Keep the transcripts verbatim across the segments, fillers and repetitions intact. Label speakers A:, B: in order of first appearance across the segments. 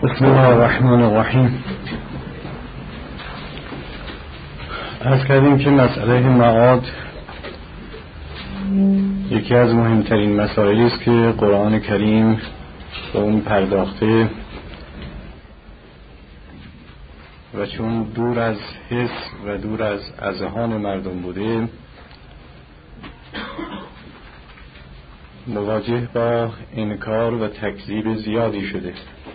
A: بسم الله الرحمن الرحیم. عرض کردیم که مسئله معاد یکی از مهمترین مسائلی است که قرآن کریم به اون پرداخته و چون دور از حس و دور از اذهان مردم بوده، مواجه با انکار و تکذیب زیادی شده.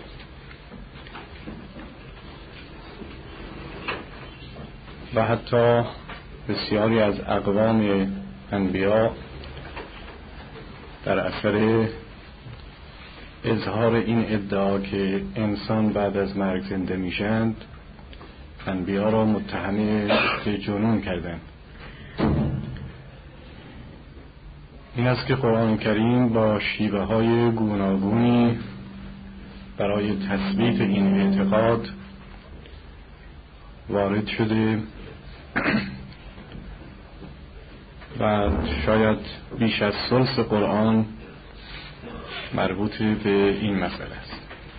A: و حتی بسیاری از اقوام انبیا در اثر اظهار این ادعا که انسان بعد از مرگ زنده میشند، انبیا را متهم به جنون کردند. این است که قرآن کریم با شیوه های گوناگونی برای تثبیت این اعتقاد وارد شده و شاید بیش از ثلث قرآن مربوط به این مسئله است.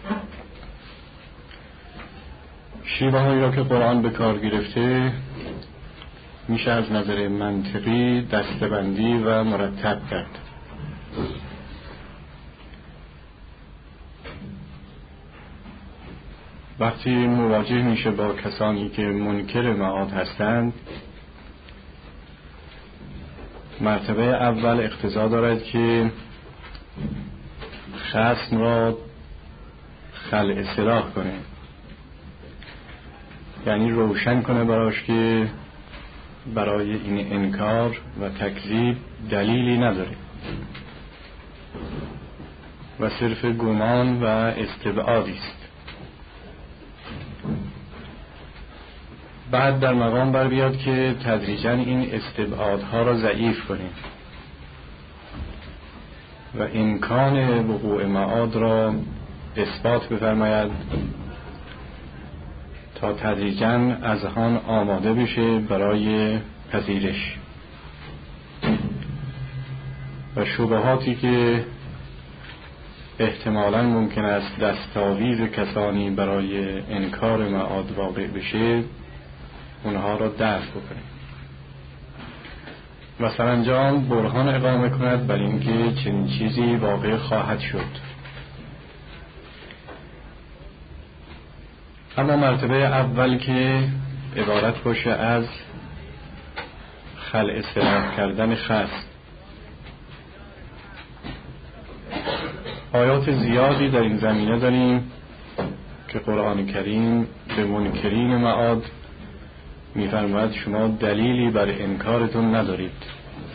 A: شیوه هایی را که قرآن به کار گرفته میشه از نظر منطقی دسته‌بندی و مرتب کرد. وقتی مواجه میشه با کسانی که منکر معاد هستند، مرتبه اول اقتضا دارد که خصم را خلع سلاح کنه، یعنی روشن کنه براش که برای این انکار و تکذیب دلیلی نداره و صرف گمان و استبعادی است. بعد در مقام بر بیاد که تدریجاً این استبعادها را ضعیف کنیم و امکان وقوع معاد را اثبات بفرماید تا تدریجاً اذهان آماده بشه برای پذیرش و شبهاتی که احتمالاً ممکن است دستاویز کسانی برای انکار معاد واقع بشه اونها را دفع بکنه و سرانجام برهان اقامه کند بر اینکه چنین چیزی واقع خواهد شد. اما مرتبه اول که عبارت باشه از خلع سلاح کردن خصم، آیات زیادی در این زمینه داریم که قرآن کریم به منکرین معاد می‌فرماید شما دلیلی بر انکارتون ندارید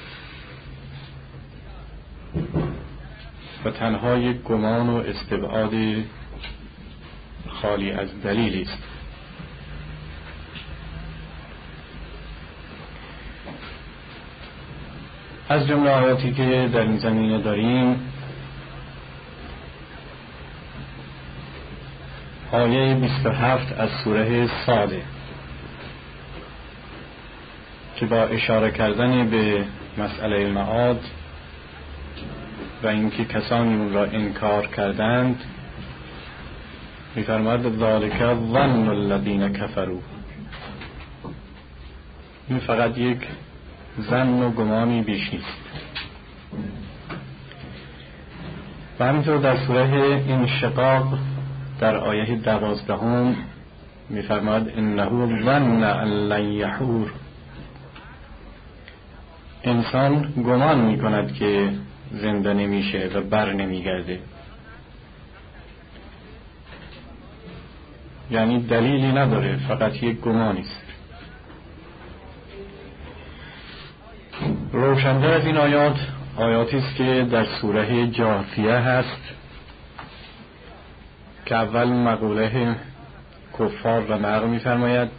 A: و تنها یک گمان و استبعاد خالی از دلیلی است. از جمله آیاتی که در این زمینه داریم آیه بیست و هفت از سوره صاده که با اشاره کردن به مسئله معاد و اینکه کسانی اون را انکار کردند می‌فرماید ذالک ظن الذین کفروا. این فقط یک ظن و گمانی بیش نیست. و همینطور در سوره انشقاق در آیه دوازدهم می‌فرماید انه ظن ان لن یحور. انسان گمان می‌کند که زنده نمیشه و بر نمیگرده، یعنی دلیلی نداره، فقط یک گمانی است. روشن‌تر از این آیات آیاتی است که در سوره جاثیه هست که اول مقوله کفار را نقل می‌فرماید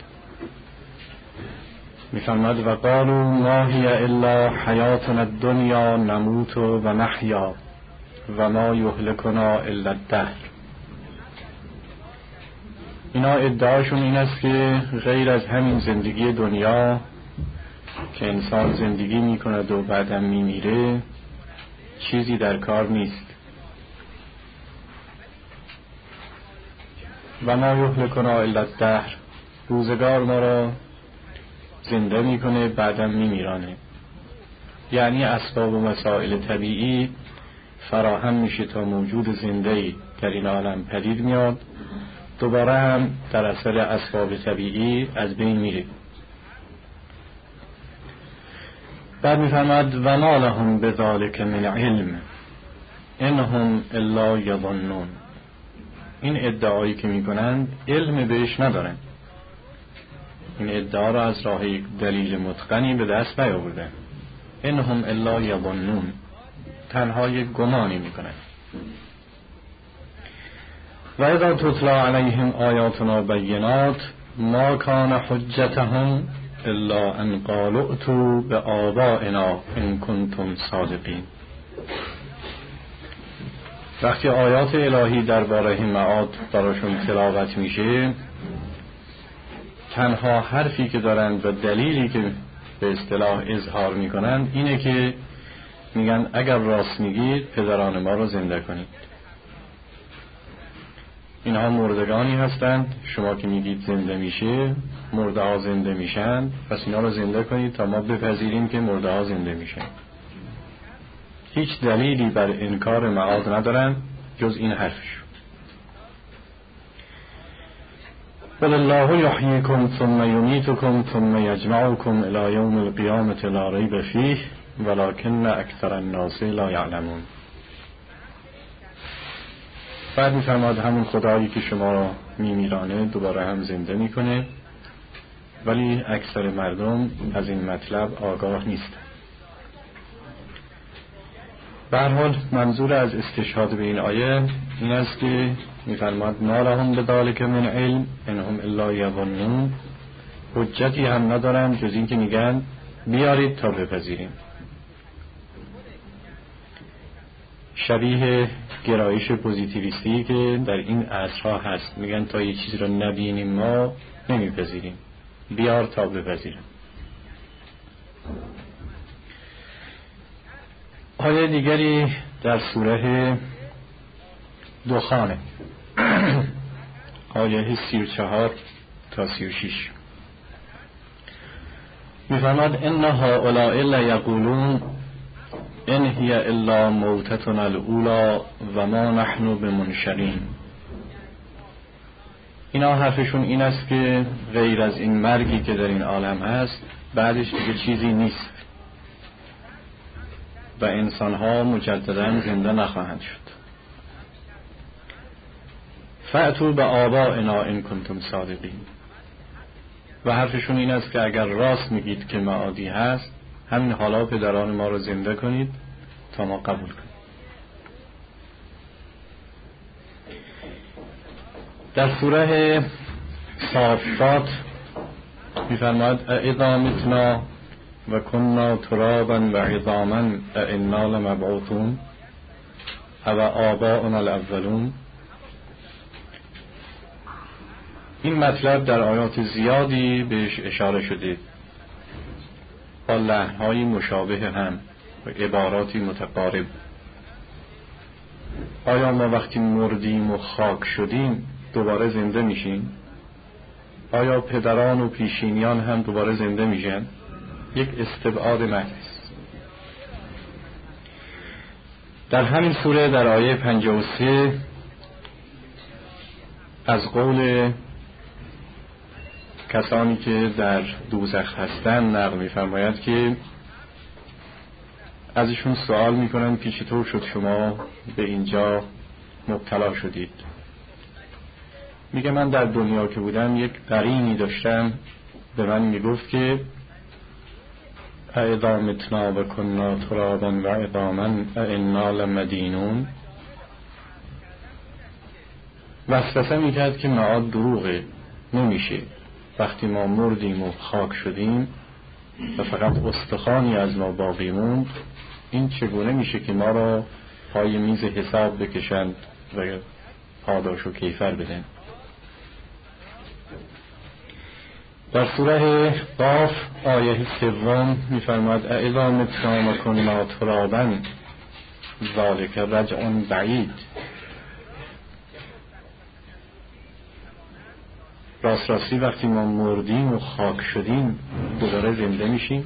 A: می‌فرماید و قالوا ما هی الا حیاتنا الدنیا نموت و نحیا و ما یهلکنا الا الدهر. اینا ادعاشون این است که غیر از همین زندگی دنیا که انسان زندگی می‌کند و بعدم می‌میره چیزی در کار نیست و ما یهلکنا الا الدهر، روزگار ما را زنده میکنه بعدم میمیرانه. یعنی اسباب و مسائل طبیعی فراهم میشه تا موجود زنده‌ای در این عالم پدید میاد، دوباره هم در اثر اسباب طبیعی از بین میره. بعد میفرماد و ما لهم بذلک من علم انهم الا یظنون. این ادعایی که میکنند علم بهش ندارن، این ادعا را از راه دلیل متقنی به دست نیاوردن. انهم الا یظنون، تنها یک گمانی میکنن. و اذا تتلا علیهم آیاتنا بینات ما کان حجتهم الا ان قالوا ائتوا بآبائنا ان کنتم صادقین. وقتی آیات الهی درباره معاد براشون تلاوت میشه، تنها حرفی که دارند و دلیلی که به اصطلاح اظهار میکنند اینه که میگن اگر راست میگید پدران ما رو زنده کنید. اینها مردگانی هستند، شما که میگید زنده میشه، مرده ها زنده میشن، پس اینا رو زنده کنید تا ما بپذیریم که مرده ها زنده میشن. هیچ دلیلی بر انکار معاد ندارن جز این حرفش. قل الله یحییکم ثم یمیتکم ثم یجمعکم الی یوم القیامة لا ریب فیه ولکن اکثر الناس لا یعلمون. بعد میفرماد همون خدایی که شما را میمیرانه دوباره هم زنده میکنه، ولی اکثر مردم از این مطلب آگاه نیستند. به هر حال منظور از استشهاد به این آیه این است که میفرماد ما لهم بذلک من علم انهم الا یظنون، حجتی هم ندارن جز این که میگن بیارید تا بپذیریم. شبیه گرایش پوزیتیویستی که در این عصرها هست، میگن تا یه چیز رو نبینیم ما نمیپذیریم، بیار تا بپذیریم. آیه دیگری در سوره دخانه، آیه سی و چهار تا سی و شش میفرماد ان هؤلاء لیقولون ان هی الا موتتنا الاولی و ما نحن بمنشرین. اینا حرفشون این است که غیر از این مرگی که در این عالم هست بعدش دیگه چیزی نیست و انسانها مجددا زنده نخواهند شد. فأتوا بآبائنا ان کنتم صادقین. و حرفشون این است که اگر راست میگید که معادی هست، همین حالا پدران ما رو زنده کنید تا ما قبول کنیم. در سوره صافات میفرماد اذا متنا و کنا ترابا و عظاما انا لمبعوثون او آباؤنا الاولون. این مطلب در آیات زیادی بهش اشاره شده با لحن‌های مشابه هم و عباراتی متقارب. آیا ما وقتی مردیم و خاک شدیم دوباره زنده میشیم؟ آیا پدران و پیشینیان هم دوباره زنده میشن؟ یک استبعاد محض است. در همین سوره در آیه پنجاه و سه از قول کسانی که در دوزخ هستند نقل می‌فرماید که ازشون سوال میکنن که چطور شد شما به اینجا مبتلا شدید؟ میگه من در دنیا که بودم یک قرینی داشتم به من میگفت که اذا متنا و کنا ترابا و عظاما انا لمدینون. وسوسه میکرد که معاد دروغه، نمیشه. وقتی ما مردیم و خاک شدیم و فقط استخوانی از ما باقی موند، این چگونه میشه که ما را پای میز حساب بکشند و پاداش و کیفر بدن؟ در سوره قاف آیه سوم میفرماد اذا متنا و کنا ترابا ذلک رجع بعید. راست راستی وقتی ما مردیم و خاک شدیم دوباره زنده میشیم؟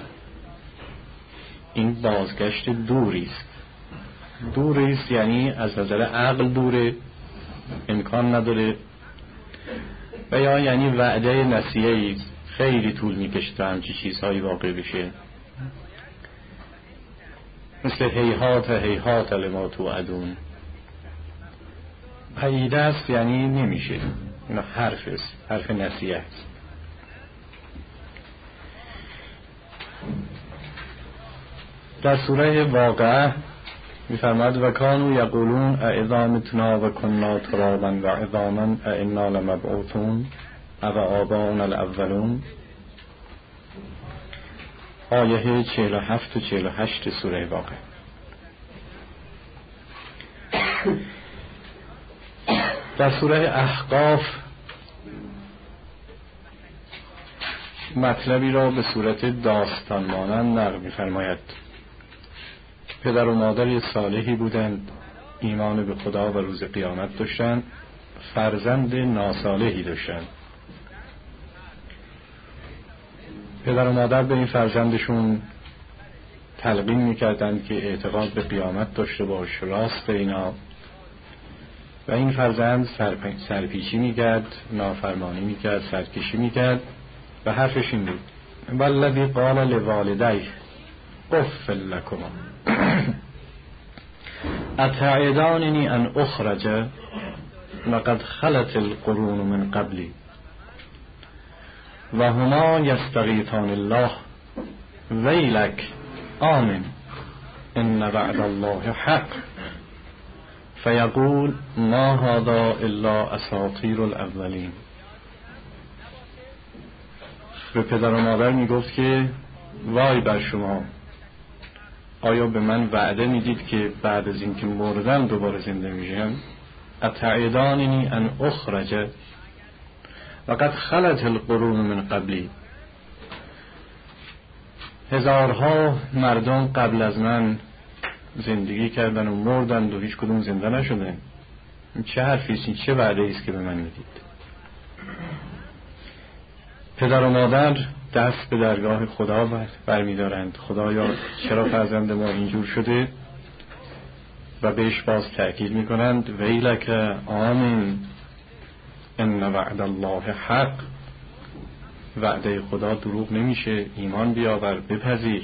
A: این بازگشت دوری است. دوری است یعنی از نظر عقل دوره، امکان نداره، و یا یعنی وعده نسیه‌ای خیلی طول میکشه تا همچی چیزهایی واقع بشه، مثل هیهات هیهات لما توعدون. پدیده است یعنی نمیشه، اینا حرف است، حرف نسیه است. در سوره واقعه میفرماد و کانوا یقولون اذا متنا و کنا ترابا و عظاما ائنا لمبعوثون او آباؤنا الاولون. آیه چهل و هفت و چهل و هشت سوره واقعه. در سوره احقاف مطلبی را به صورت داستان مانند نقل می‌فرماید. پدر و مادر صالحی بودند، ایمان به خدا و روز قیامت داشتند، فرزند ناصالحی داشتند. پدر و مادر به این فرزندشون تلقین می‌کردند که اعتقاد به قیامت داشته باش، راست اینا، و این فرزند سرپیچی می‌کرد، نافرمانی می‌کرد، سرکشی می‌کرد و حرفش این بود والذی قال لوالدیه اف لکما اتعداننی ان اخرج لقد خلت القرون من قبلی و هما یستغیثان الله ویلک آمن ان وعد الله حق فیقول ما هذا الا اساطیر الاولین. به پدر و مادر می گفت که وای بر شما، آیا به من وعده میدید که بعد از اینکه مردم دوباره زنده میشم؟ اتعداننی ان اخرج وقد خلت القرون من قبلی. هزارها مردم قبل از من زندگی کردن و مردند و هیچ کدوم زنده نشدن. چه حرفیست؟ چه وعده ایست که به من میدید؟ پدر و مادر دست به درگاه خدا برمیدارند. خدایا چرا فرزند ما اینجور شده؟ و بهش باز تأکید میکنند ویلک آمین ان وعد الله حق. وعده خدا دروغ نمیشه، ایمان بیاور، بپذیر.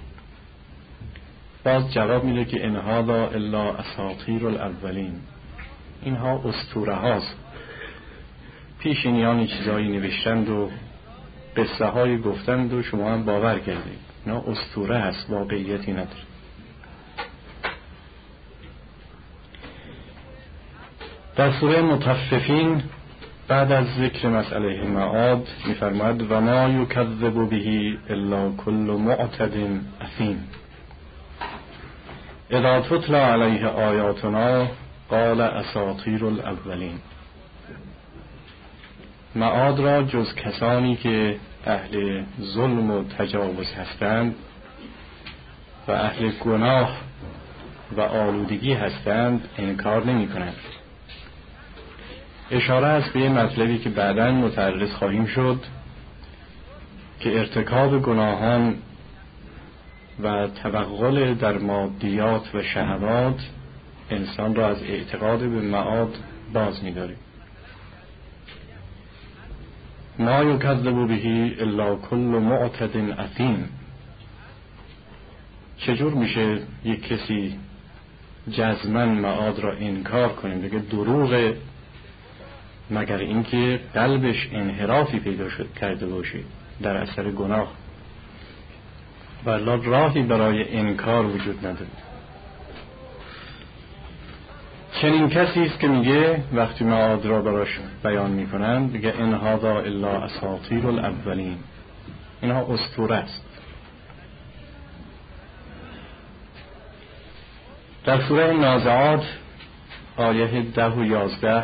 A: باز جواب میده که ان هذا الا اساطیر الاولین. اینها اسطوره هاست، پیشینیان چیزایی نوشتند و قصه های گفتند و شما هم باور کردید. اینا اسطوره هست، واقعیتی نداره. در سوره مطففین بعد از ذکر مسئله معاد میفرماید و ما یکذب به الا کل معتد اثیم اذا تتلی علیه آیاتنا قال اساطیر الاولین. معاد را جز کسانی که اهل ظلم و تجاوز هستند و اهل گناه و آلودگی هستند انکار نمی کنند. اشاره است به مطلبی که بعداً متعرض خواهیم شد که ارتکاب گناهان و توغل در مادیات و شهوات انسان را از اعتقاد به معاد باز می داره. ما یکذب به الا کل معتد اثیم. چجور میشه یک کسی جزماً معاد را انکار کنه بگه دروغه، مگر اینکه قلبش انحرافی پیدا شد کرده باشه در اثر گناه، ولی راهی برای انکار وجود نداره. چنین کسی است که میگه وقتی معاد را براش بیان میکنن میگه ان هذا الا اساطیر الاولین. اینها اسطوره است. در سوره نازعات آیه ده و یازده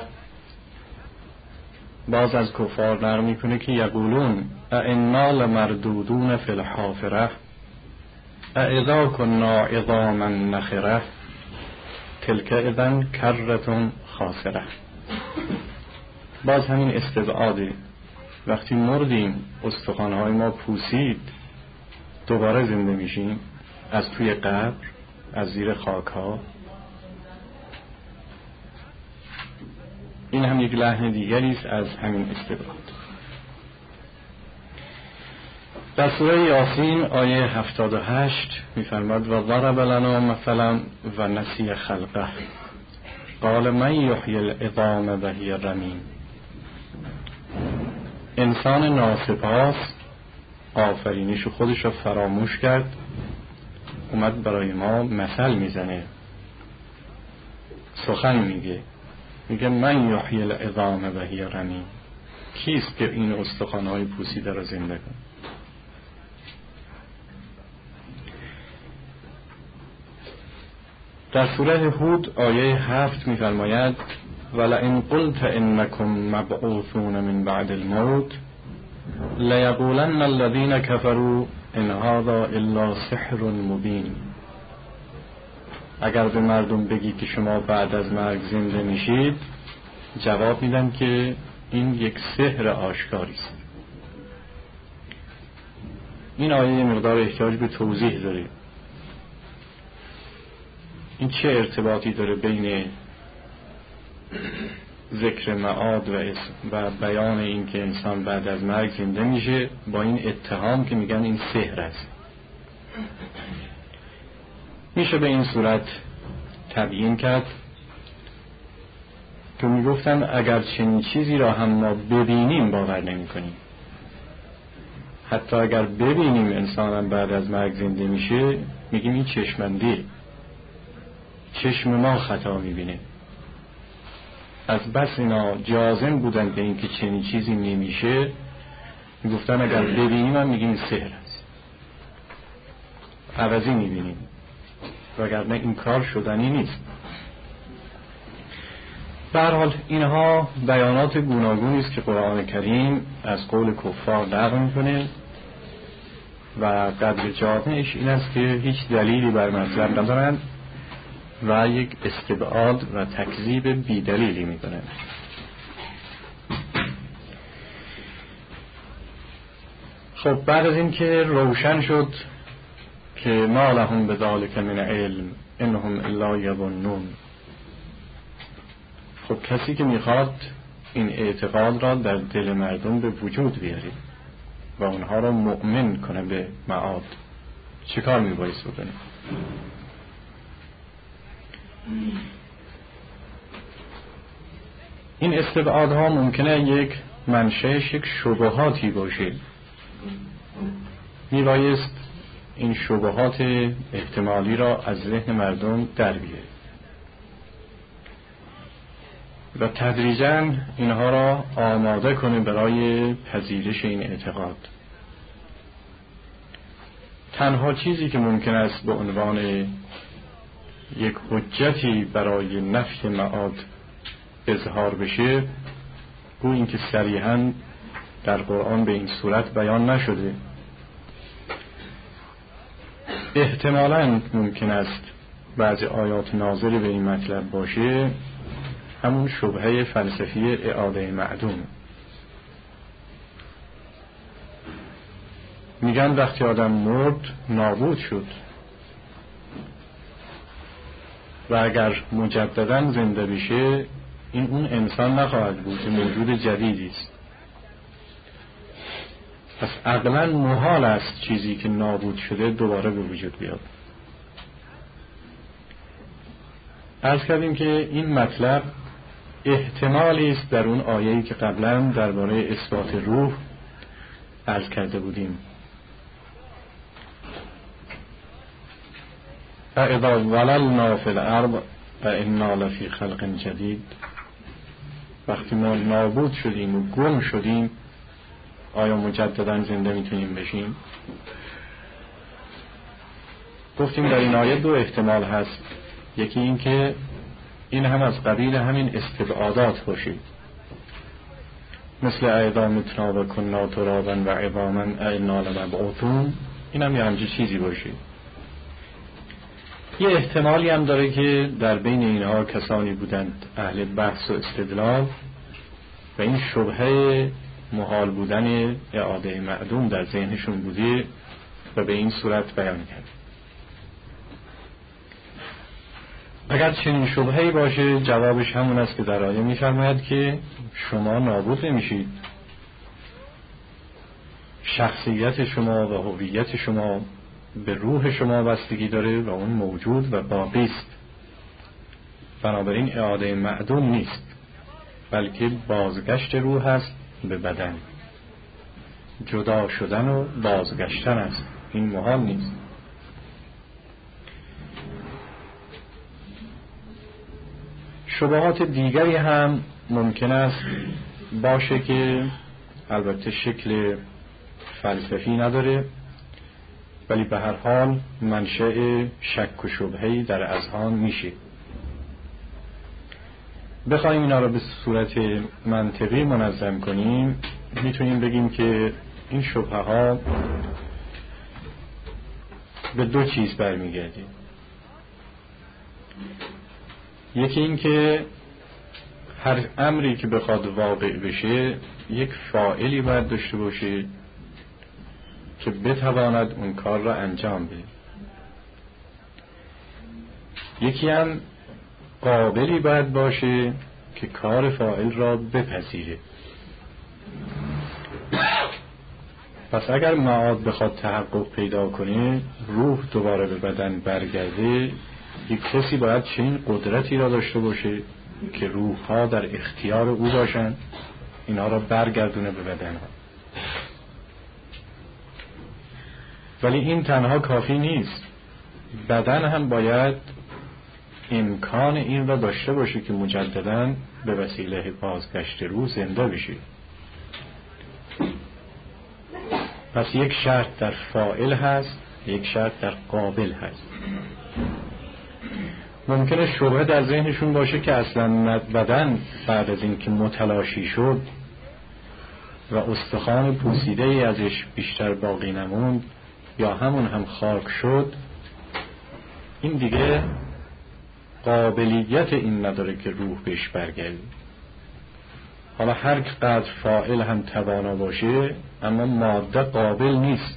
A: باز از کفار نقل میکنه که یقولون ائنا لمردودون فی الحافره اذا کنا عظاما نخره تلک اذن کرة خاسره. باز همین استبعاده. وقتی مردیم استخوان‌های ما پوسید، دوباره زنده میشیم از توی قبر، از زیر خاک‌ها. این هم یک لحن دیگری است از همین استبعاد. در سوره یاسین آیه هفتاد و هشت می‌فرماد و ضرب لنا مثلا و نسی خلقه قال من یحیی العظام و هی رمیم. انسان ناسپاس آفرینش خودش را فراموش کرد، اومد برای ما مثل میزنه، سخن میگه، میگه من یحیی العظام و هی رمیم. کیست که این استخوان‌های پوسیده را زنده کنه؟ در سوره هود آیه هفت می‌فرماید ولئن قلت انکم مبعوثون من بعد الموت لیقولن الذین کفروا ان هذا الا سحر مبین. اگر به مردم بگی که شما بعد از مرگ زنده میشید، جواب میدن که این یک سحر آشکاری است. این آیه مقدار احتیاج به توضیح داره. این چه ارتباطی داره بین ذکر معاد و, و بیان این که انسان بعد از مرگ زنده میشه با این اتهام که میگن این سحر است؟ میشه به این صورت تبیین کرد که میگفتن اگر چنین چیزی را هم ما ببینیم باور نمی کنیم. حتی اگر ببینیم انسان بعد از مرگ زنده میشه میگیم این چشمنده، چشم ما خطا میبینه. از بس اینا جازم بودن که این که چنین چیزی نمیشه، میگفتن اگر ببینیم هم میگیم سحر است، عوضی میبینیم، وگرنه این کار شدنی نیست. به هر حال اینها بیانات گوناگونی است که قرآن کریم از قول کفار نقل میکنه و قدر جامعش این است که هیچ دلیلی بر مطلب ندارند و یک استبعاد و تکذیب بیدلیلی میکنند. خب بعد از این که روشن شد که ما لهم بذلک من علم انهم الا یظنون، خب کسی که میخواد این اعتقاد را در دل مردم به وجود بیاره و اونها را مؤمن کنه به معاد، چه کار میبایست بکنه؟ این استبعادها ممکنه یک منشأش یک شبهاتی باشه، میبایست این شبهات احتمالی را از ذهن مردم در بیاره و تدریجاً اینها را آماده کنه برای پذیرش این اعتقاد. تنها چیزی که ممکن است به عنوان یک حجتی برای نفی معاد اظهار بشه، گویا این که صریحاً در قرآن به این صورت بیان نشده. احتمالاً ممکن است بعضی آیات نازل به این مطلب باشه، همون شبهه فلسفی اعاده معدوم. میگن وقتی آدم مرد نابود شد و اگر مجددا زنده بشه این اون انسان نخواهد بود، موجود جدیدی است. پس عقلاً محال است چیزی که نابود شده دوباره به وجود بیاد. عرض کردیم که این مطلب احتمالی است در اون آیه‌ای که قبلا درباره اثبات روح عرض کرده بودیم. فاذا وللنا فی الارض فانا لفی خلق جدید. وقتی ما نابود شدیم و گم شدیم آیا مجددا زنده میتونیم بشیم؟ گفتیم در این آیه دو احتمال هست. یکی این که این هم از قبیل همین استبعادات باشه، مثل اذا متنا و کنا ترابا و عظاما ائنا لمبعوثون، این هم یه همچین چیزی باشه. یه احتمالی هم داره که در بین اینها کسانی بودند اهل بحث و استدلال و این شبهه محال بودن اعاده معدوم در ذهنشون بوده و به این صورت بیان کرد. اگر چنین شبهه‌ای باشه جوابش همون است که در آیه می‌فرماید که شما نابود نمیشید، شخصیت شما و هویت شما به روح شما بستگی داره و اون موجود و باقی است. بنابراین اعاده معدوم نیست، بلکه بازگشت روح است به بدن. جدا شدن و بازگشتن است، این محال نیست. شبهات دیگری هم ممکن است باشه که البته شکل فلسفی نداره، ولی به هر حال منشأ شک و شبهه‌ای در اذهان میشه. بخوایم اینا رو به صورت منطقی منظم کنیم، میتونیم بگیم که این شبهه ها به دو چیز برمیگرده. یکی این که هر امری که بخواد واقع بشه یک فاعلی باید داشته باشه که بتواند اون کار را انجام بده. یکی هم قابلی باید باشه که کار فاعل را بپذیره. پس اگر معاد بخواد تحقق پیدا کنه، روح دوباره به بدن برگرده، یک کسی باید چنین قدرتی را داشته باشه که روح ها در اختیار او باشن، اینها را برگردونه به بدن ها. ولی این تنها کافی نیست، بدن هم باید امکان این را داشته باشه که مجدداً به وسیله بازگشت روح زنده بشه. پس یک شرط در فاعل هست، یک شرط در قابل هست. ممکنه شبهه در ذهنشون باشه که اصلا بدن بعد از این که متلاشی شد و استخوان پوسیده ای ازش بیشتر باقی نموند یا همون هم خاک شد، این دیگه قابلیت این نداره که روح بهش برگرده. حالا هر قدر فاعل هم توانا باشه، اما ماده قابل نیست.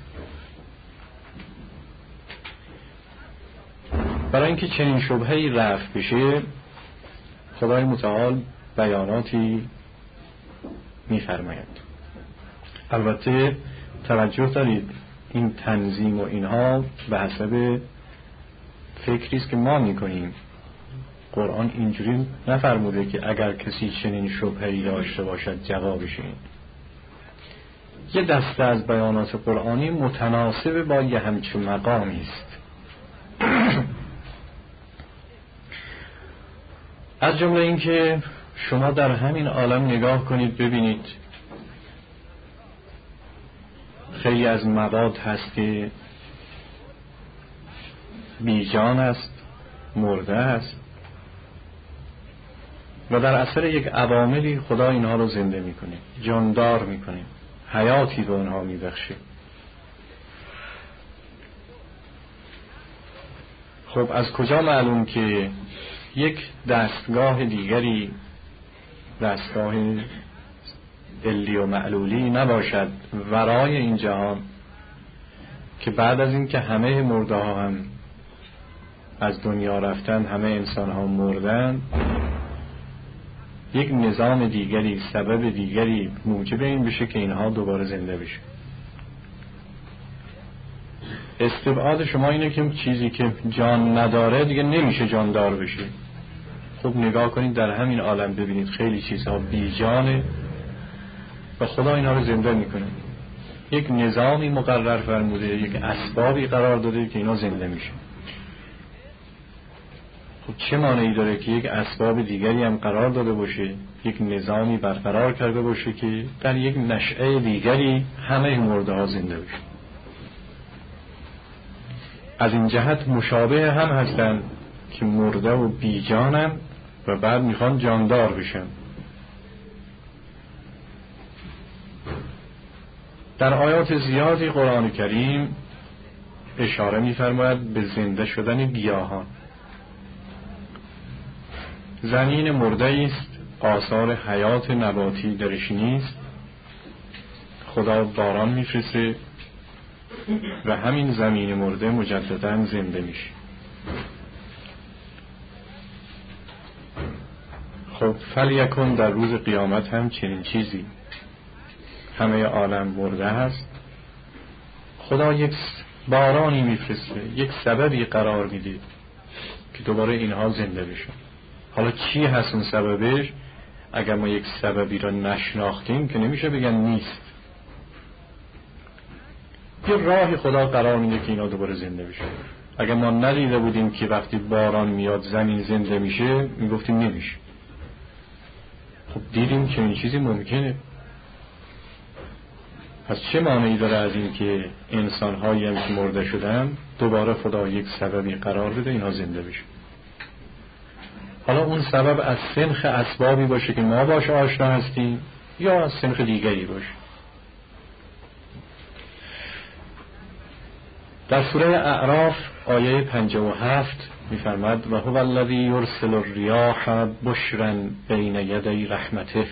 A: برای اینکه چنین شبهه‌ای رفع بشه، خدای متعال بیاناتی می‌فرماید. البته توجه دارید این تنظیم و اینها به حسب فکری است که ما می‌کنیم. قرآن اینجوری نفرموده که اگر کسی چنین شبهه‌ای داشته باشد جوابش این. یه دسته از بیانات قرآنی متناسب با یه همچون مقامی است. از جمله این که شما در همین عالم نگاه کنید ببینید خیلی از مواد هست که بیجان است، مرده است و در اثر یک عواملی خدا اینها رو زنده میکنه، جاندار میکنه، حیاتی به اونها میبخشه. خب از کجا معلوم که یک دستگاه دیگری، دستگاه علی و معلولی نباشد ورای این جهان، که بعد از این که همه مرده ها هم از دنیا رفتن، همه انسان ها مردن، یک نظام دیگری، سبب دیگری موجب این بشه که اینها دوباره زنده بشه. استبعاد شما اینه که چیزی که جان نداره دیگه نمیشه جاندار بشه. خب نگاه کنید در همین عالم ببینید خیلی چیزها بی جانه و خدا اینا رو زنده میکنه. یک نظامی مقرر فرموده، یک اسبابی قرار داده که اینا زنده میشه. خب چه مانعی داره که یک اسباب دیگری هم قرار داده باشه، یک نظامی برقرار کرده باشه که در یک نشأه دیگری همه مرده ها زنده بشه. از این جهت مشابه هم هستن که مرده و بیجانن و بعد میخوان جاندار بشن. در آیات زیادی قرآن کریم اشاره می‌فرماید به زنده شدن گیاهان. زمین مرده است، آثار حیات نباتی درش نیست، خدا باران میفرسته و همین زمین مرده مجددا زنده میشه. خب فلیکن در روز قیامت هم چنین چیزی، همه عالم مرده هست، خدا یک بارانی میفرسته، یک سببی قرار میده که دوباره اینها زنده بشن. حالا چی هست اون سببش؟ اگر ما یک سببی را نشناختیم که نمیشه بگن نیست. یه راهی خدا قرار میده که اینا دوباره زنده بشن. اگر ما ندیده بودیم که وقتی باران میاد زمین زنده میشه، میگفتیم نمیشه. خب دیدیم که این چیزی ممکنه. پس چه معنی داره از این که انسان هایی هم که مرده شدن دوباره خدا یک سببی قرار بده اینها زنده بشه؟ حالا اون سبب از سنخ اسبابی باشه که ما باش آشنا هستیم یا از سنخ دیگری باشه. در سوره اعراف آیه پنجاه و هفت میفرماد و هو الذی یرسل الریاح بشرا بین یدی رحمته،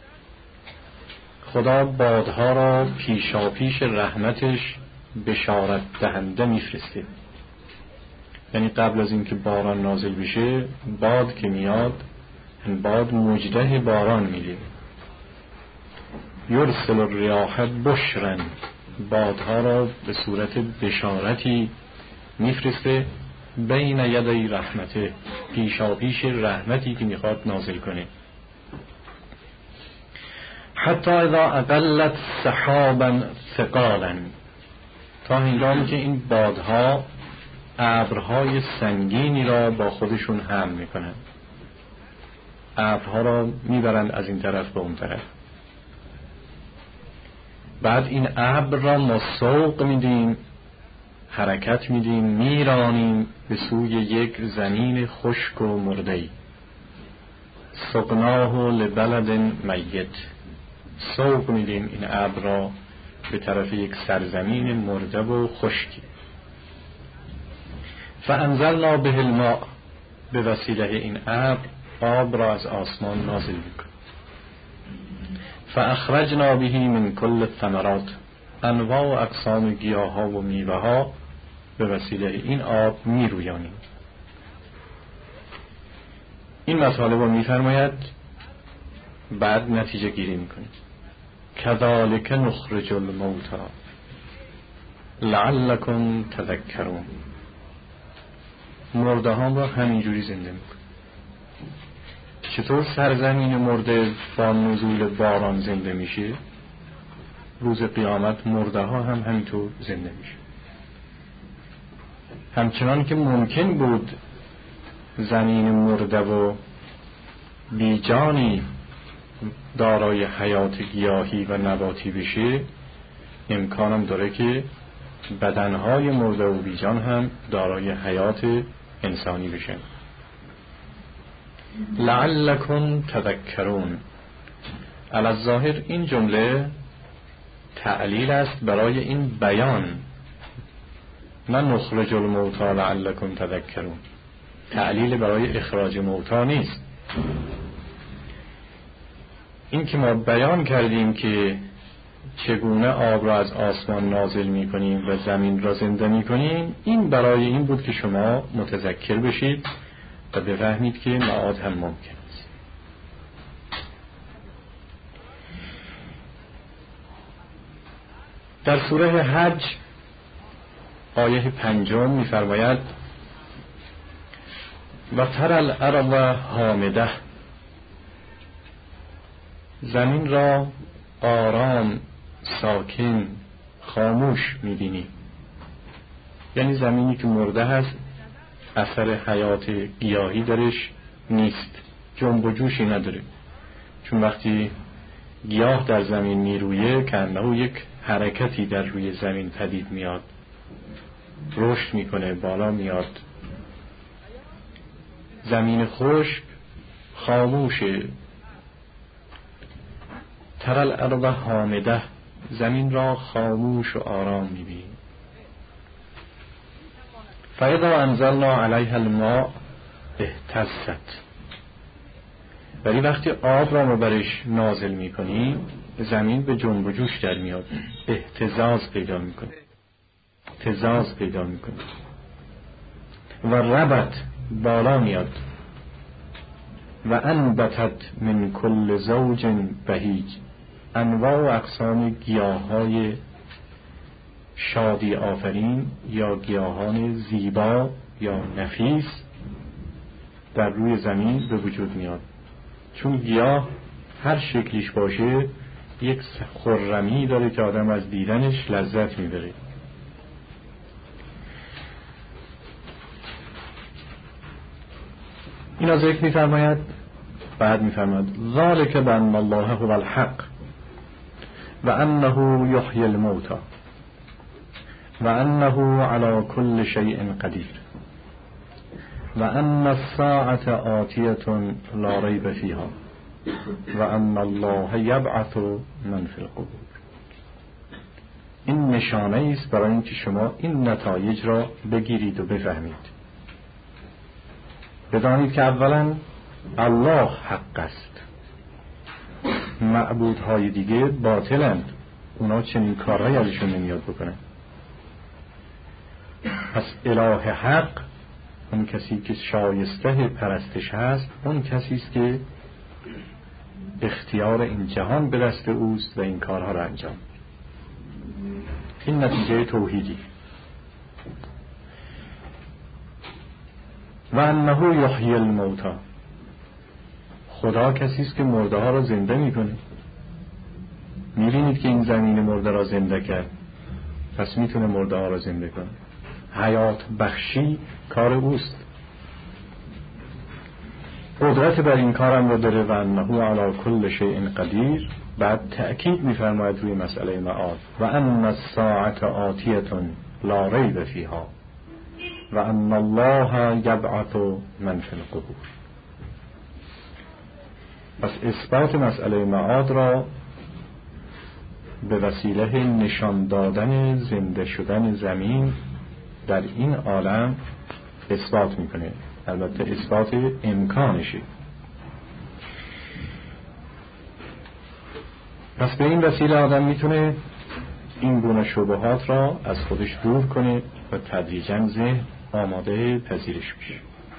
A: خدا بادها را پیشا پیش رحمتش بشارت دهنده میفرسته. یعنی قبل از اینکه باران نازل بشه، باد که میاد، این باد مجده باران میده. یرسل الریاح بشرا، بادها را به صورت بشارتی میفرسته بین یدی رحمته، پیشا پیش رحمتی که میخواد نازل کنه. حتی اذا اقلت سحابا ثقالا، تا هنگامی که این بادها ابرهای سنگینی را با خودشون حمل میکنن، ابرها را میبرند از این طرف به اون طرف. بعد این ابر را ما سوق میدیم، حرکت میدیم، میرانیم به سوی یک زمین خشک و مرده‌ای. سقناه لبلد میت، سوق میدیم این ابر را به طرف یک سرزمین مرده و خشکی. فانزلنا به الماء، به وسیله این ابر آب را از آسمان نازل میکنیم. فاخرجنا به من کل الثمرات، انواع و اقسام گیاه ها و میوه ها به وسیله این آب میرویانیم. این مطالب رو میفرماید، بعد نتیجه گیری میکنیم. کذالک نخرج الموتى لعلکم تذکرون، مرده ها را همینجوری زنده میکنیم. چطور سرزمین مرده با نزول باران زنده میشه، روز قیامت مرده ها هم همینطور زنده میشه. همچنان که ممکن بود زمین مرده و بیجانی دارای حیات گیاهی و نباتی بشه، امکانم داره که بدنهای مرده و بیجان هم دارای حیات انسانی بشن. لعلکم تذکرون، علی الظاهر این جمله تعلیل است برای این بیان، نه نخرج الموتى لعلکم تذکرون، تعلیل برای اخراج موتى نیست. این که ما بیان کردیم که چگونه آب را از آسمان نازل می کنیم و زمین را زنده می کنیم، این برای این بود که شما متذکر بشید و بفهمید که معاد هم ممکن است. در سوره حج آیه پنجم می فرماید و تر الارض حامده، زمین را آرام، ساکن، خاموش می‌بینی. یعنی زمینی که مرده هست، اثر حیات گیاهی درش نیست، جنب و جوشی نداره. چون وقتی گیاه در زمین میرویه کأنه یک حرکتی در روی زمین پدید میاد، رشد میکنه، بالا میاد. زمین خشک خاموشه. تر الارض حامده، زمین را خاموش و آرام می‌بینی. فاذا انزلنا علیها الماء اهتزت، ولی وقتی آب را ما برش نازل میکنیم زمین به جنب و جوش در میاد، اهتزاز پیدا میکنه اهتزاز پیدا میکنه و ربط بالا میاد و انبتت من کل زوج بهیج، انواع و اقسام گیاهای شادی آفرین یا گیاهان زیبا یا نفیس در روی زمین به وجود میاد. چون گیاه هر شکلیش باشه یک خرمی داره که آدم از دیدنش لذت میبره. اینا ذکر میفرماید. بعد میفرماید ذالک بان الله هو الحق و انه یحیی الموتى و انه علی کل شیء قدیر و ان الساعة آتیة لا ریب فیها و ان الله یبعث من فی القبور. این نشانه است برای اینکه شما این نتایج را بگیرید و بفهمید. بدانید که اولا الله حق است، معبودهای دیگه باطلند، اونا چنین کارهایی ازشون نمیاد بکنن. پس اله حق اون کسی که شایسته پرستش هست، اون کسی است که اختیار این جهان به دست اوست و این کارها را انجام. این نتیجه توحیدی. و انه یحیی الموتى، خدا کسی است که مرده ها را زنده میکنه. میبینید که این زمین مرده را زنده کرد، پس میتونه مرده ها را زنده کنه. حیات بخشی کار اوست، قدرت بر این کارم را داره. و انه علی کل شیء قدیر. بعد تأکید میفرماید روی مسئله معاد و ان الساعة آتیة لا ریب فیها و ان الله یبعث من فی القبور. پس اثبات مسئله معاد را به وسیله نشان دادن زنده شدن زمین در این عالم اثبات میکنه. البته اثبات امکانشه. پس به این وسیله آدم میتونه این گونه شبهات را از خودش دور کنه و تدریجاً ذهن آماده پذیرش میشه.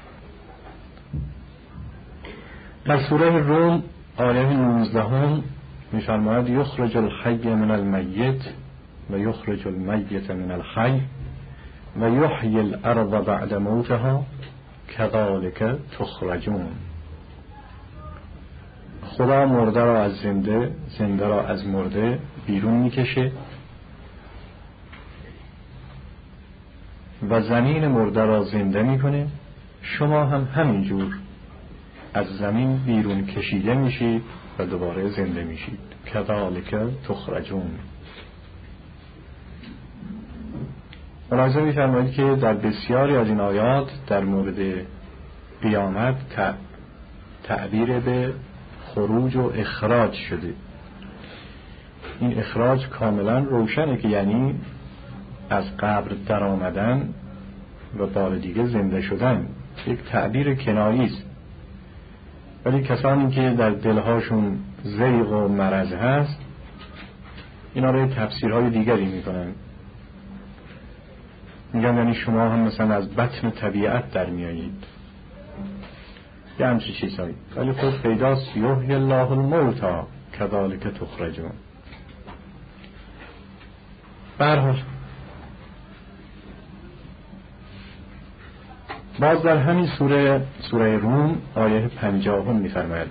A: در سوره روم آیه نوزده هم میفرماید یخرج الحی من المیت و یخرج المیت من الحی و یحیی الارض بعد موتها کذالک تخرجون. خدا مرده را از زنده، زنده را از مرده بیرون میکشه و زمین مرده را زنده میکنه. شما هم همینجور از زمین بیرون کشیده میشید و دوباره زنده میشید. کذالک تخرجون. ملاحظه می‌فرمایید که در بسیاری از این آیات در مورد قیامت تعبیر به خروج و اخراج شده. این اخراج کاملا روشنه که یعنی از قبر در آمدن و بار دیگه زنده شدن. یک تعبیر کنایی است، ولی کسانی که در دلهاشون زیغ و مرض هست اینا رو تفسیرهای دیگری میکنن. میگن یعنی شما هم مثلا از بطن طبیعت در میایید، یه همچی چیزهایی. ولی خود پیداست یحیی الله الموتى کذالک تخرجون. برحال باز در همین سوره سوره روم آیه پنجاهم میفرماید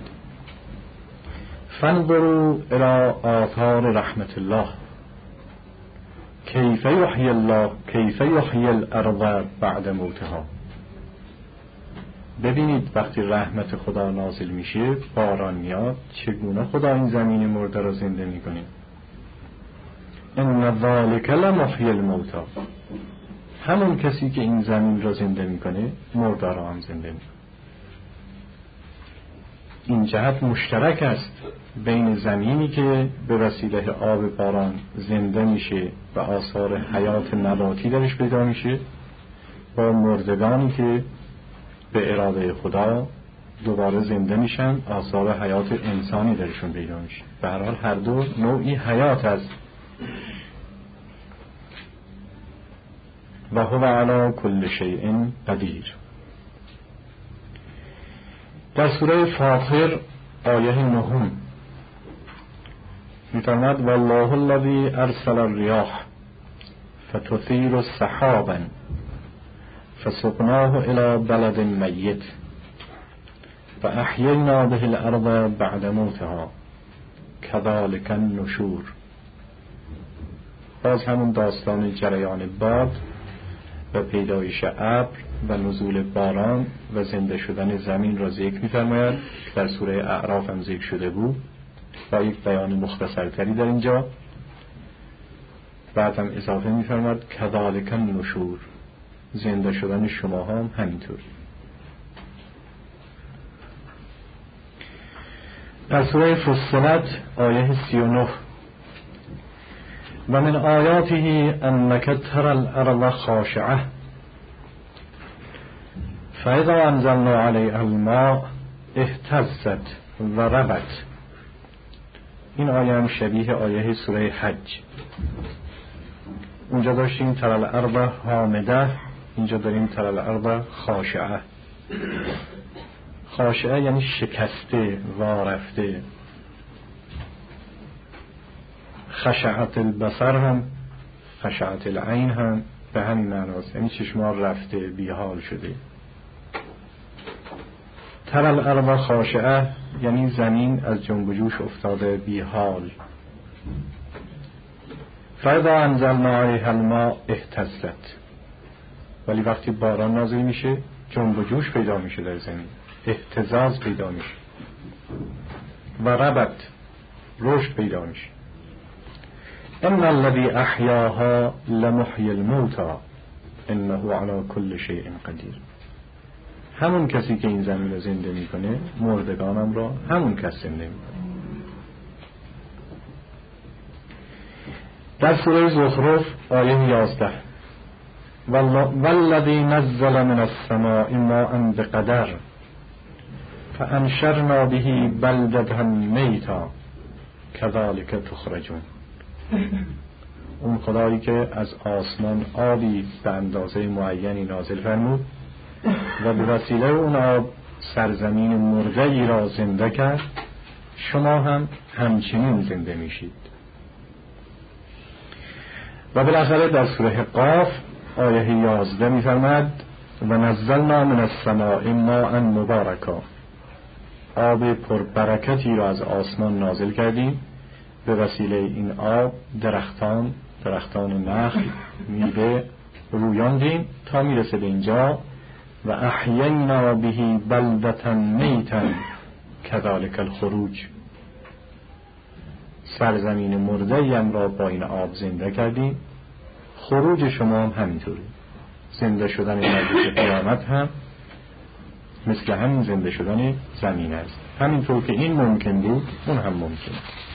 A: فانظروا الی آثار رحمت الله کیف یحیی الله کیف یحیی الارض بعد موتها. ببینید وقتی رحمت خدا نازل میشه، باران میاد، چگونه خدا این زمین مرده را زنده میکنه. ان ذلک لمحیی الموتى. همون کسی که این زمین را زنده میکنه مرده را هم زنده میکنه. این جهت مشترک است بین زمینی که به وسیله آب باران زنده میشه و آثار حیات نباتی درش پیدا میشه با مردگانی که به اراده خدا دوباره زنده میشن، آثار حیات انسانی درشون پیدا میشه. به هر حال هر دو نوعی حیات است. و هو علی کل شیء قدیر. در سوره فاطر آیه نهم می‌فرماید والله الذی ارسل الرياح فتثیر سحابا فسقناه الى بلد میت فاحیینا به الارض بعد موتها کذلک النشور. باز همون داستان جریان باد و پیدایش ابر و نزول باران و زنده شدن زمین را ذکر می‌فرماید که در سوره اعراف هم ذکر شده بود با یک بیان مختصرتری در اینجا. بعد هم اضافه می‌فرماید کذالک النشور، زنده شدن شما هم همینطور. در سوره فصلت آیه سی و نه و من آیاته انک تری الارض خاشعه فاذا انزلنا علیها الماء اهتزت و ربت. این آیه هم شبیه آیه سوره حج. اونجا داشتیم تری الارض هامده، اینجا داریم تری الارض خاشعه. خاشعه یعنی شکسته، وارفته. خشعت البصر هم، خشعت العین هم به همین معناست، یعنی چشمان رفته، بیحال شده. تری الارض خاشعه یعنی زمین از جنب و جوش افتاده، بیحال. فاذا انزلنا علیها الماء اهتزت، ولی وقتی باران نازل میشه جنب و جوش پیدا میشه در زمین، اهتزاز پیدا میشه. و ربت، رشد پیدا میشه. ان الذی احیاها لمحیی الموتى انه علی کل شیء قدیر. همون کسی که این زمین رو زنده میکنه مردگانم را همون کس زنده میکنه. در سوره زخرف آیه یازده والذی نزل من السماء ماء بقدر فانشرنا به بلدة میتا کذلک تخرجون. اون خدایی که از آسمان آبی به اندازه معینی نازل فرمود و به وسیله اون آب سرزمین مرده ای را زنده کرد، شما هم همچنین زنده میشید. و بالاخره در سوره قاف آیه یازده می‌فرماید و نزلنا من السماء ماء مبارکا. آب پربرکتی را از آسمان نازل کردیم، به وسیله این آب درختان درختان نخل میوه رویاندیم تا میرسه به اینجا و احیینا به بلدة میتا کذلک الخروج. سرزمین مرده ایم را با این آب زنده کردیم، خروج شما هم همینطوره. زنده شدن مجلس قیامت هم مثل همین زنده شدن زمین است. همینطور که این ممکن بود اون هم ممکن.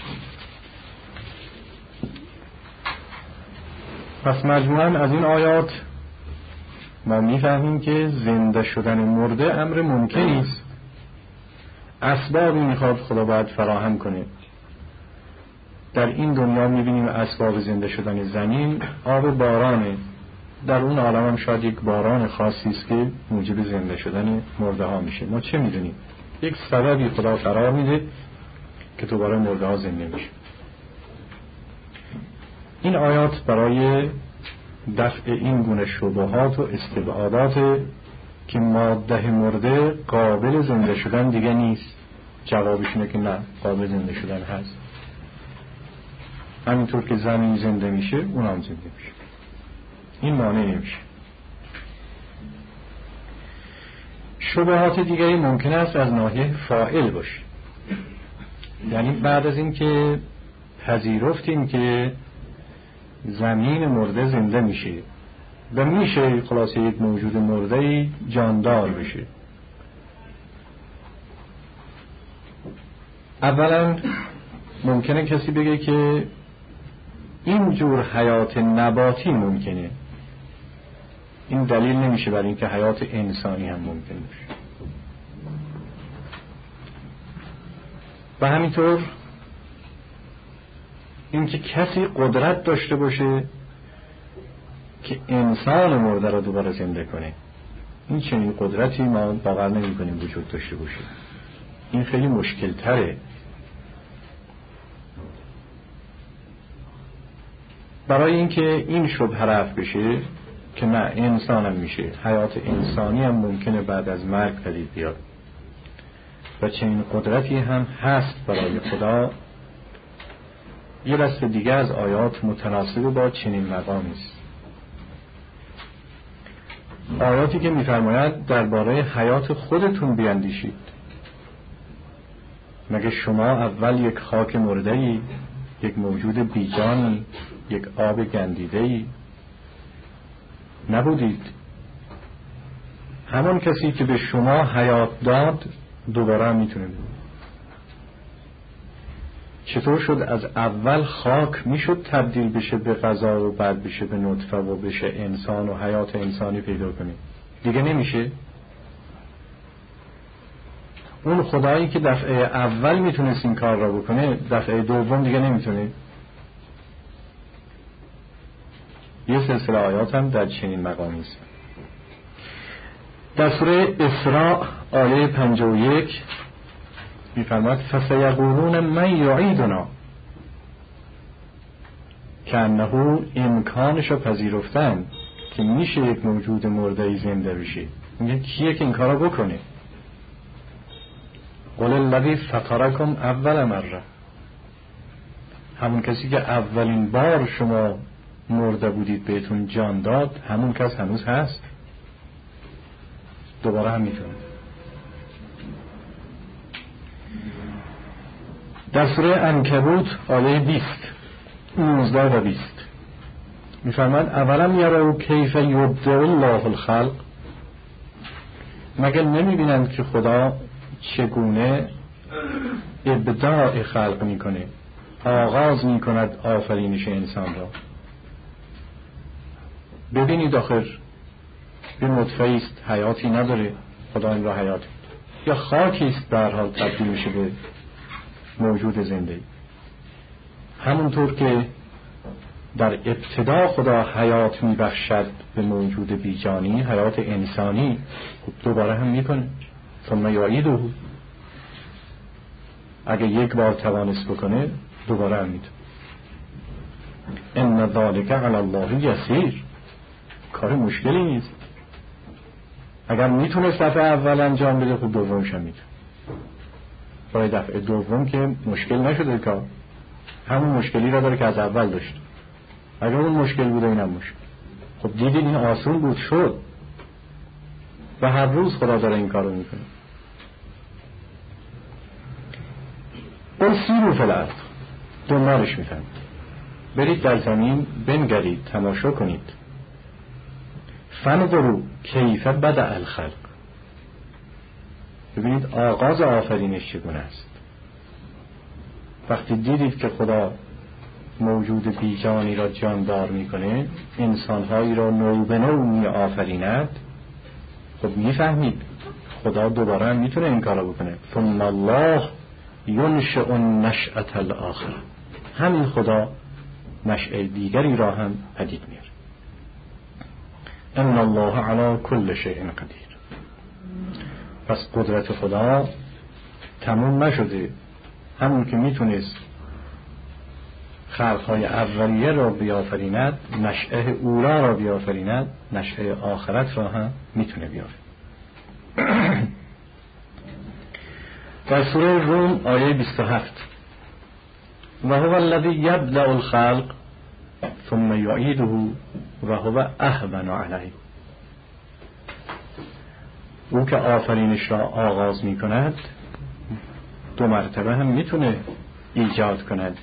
A: پس مجموعاً از این آیات ما میفهمیم که زنده شدن مرده امر ممکنی است. اسبابی میخواد خدا باید فراهم کنه. در این دنیا میبینیم اسباب زنده شدن زمین آب بارانه، در اون عالم هم شاید یک باران خاصی است که موجب زنده شدن مرده ها میشه. ما چه میدونیم؟ یک سببی خدا قرار میده که دوباره مرده ها زنده میشه. این آیات برای دفع این گونه شبهات و استبعادات که ماده مرده قابل زنده شدن دیگه نیست، جوابش اینه که نه، قابل زنده شدن هست. همینطور که زمین زنده میشه اون هم زنده میشه، این مانع نمیشه. شبهات دیگری ممکن است از ناحیه فاعل باشه، یعنی بعد از این که پذیرفتیم که زمین مرده زنده میشه و میشه خلاصه یک موجود مرده جاندار بشه، اولا ممکنه کسی بگه که این جور حیات نباتی ممکنه، این دلیل نمیشه برای اینکه حیات انسانی هم ممکن باشه. و همینطور اینکه کسی قدرت داشته باشه که انسان مرده را دوباره زنده کنه، این چنین قدرتی ما باور نمی کنیم وجود داشته باشه. این خیلی مشکل تره. برای اینکه این شبهه رفع بشه که نه انسان هم میشه، حیات انسانی هم ممکنه بعد از مرگ پدید بیاد و چنین قدرتی هم هست برای خدا، یه دست دیگه از آیات متناسب با چنین مقامی است. آیاتی که می‌فرماید درباره حیات خودتون بیندیشید. مگه شما اول یک خاک مرده‌ای، یک موجود بیجانی، یک آب گندیده‌ای نبودید؟ همون کسی که به شما حیات داد دوباره هم میتونه بده. چطور شد از اول خاک میشد تبدیل بشه به غذا و بعد بشه به نطفه و بشه انسان و حیات انسانی پیدا کنه؟ دیگه نمیشه. اون خدایی که دفعه اول میتونست این کار را بکنه دفعه دوم دیگه نمیتونه. یه سلسله آیات هم در چنین مقامی است. در سوره اسراء آیه پنجاه و یک میفرماید فسیقولون من یعیدنا، که انه امکانش رو پذیرفتن که میشه یک موجود مرده‌ای زنده بشه. میگه کیه که این کارا بکنه؟ قل الذی فطرکم اول مره، همون کسی که اولین بار شما مرده بودید بهتون جان داد، همون کس هنوز هست، دوباره هم میتونه. در سوره عنکبوت آیه بیست نوزده و بیست میفرماید اولم یروا کیف یبدئ الله الخلق، مگر نمیبینند که خدا چگونه ابداع خلق میکنه، آغاز میکند آفرینش انسان را. ببینید آخر یه نطفه است حیاتی نداره، خدا این را حیات، یا خاکی است به هر حال تبدیل میشه به موجود زنده. همونطور که در ابتدا خدا حیات میبخشد به موجود بیجانی، حیات انسانی دوباره هم میکنه. ثم یعیده، اگه یک بار توانست بکنه دوباره هم میتونه. ان ذلک علی الله یسیر، کار مشکلی نیست. اگر میتونه دفعه اول انجام بده خود دومش هم میتونه. برای دفعه دوم که مشکل نشده کار، همون مشکلی را داره که از اول داشت. اگر اون مشکل بوده اینم مشکل. خب دیدید این آسون بود شد و هر روز خدا داره این کارو میکنه. اون سیرو فی الارض، دنبالش میفهم، برید در زمین بنگرید، تماشا کنید. فنظروا کیف بدأ الخلق، ببینید آغاز آفرینش چگونه است. وقتی دیدید که خدا موجود بیجانی را جاندار میکنه، انسانهایی را نو به نو می آفریند، خب میفهمید خدا دوباره هم میتونه این کارا بکنه. ثم الله ینشئ النشأة الآخرة، همین خدا نشأه دیگری را هم پدید میاره. ان الله علی کل شیء قدیر. پس قدرت خدا تموم نشده. همون که میتونست خلقهای اولیه را بیافریند، نشأه اولا را بیافریند، نشأه آخرت را هم میتونه بیافرید. در سوره روم آیه بیست و هفت و هو الذی یبدأ الخلق ثم یعیده و هو اهون علیه، او که آفرینش را آغاز می کند دو مرتبه هم میتونه ایجاد کند.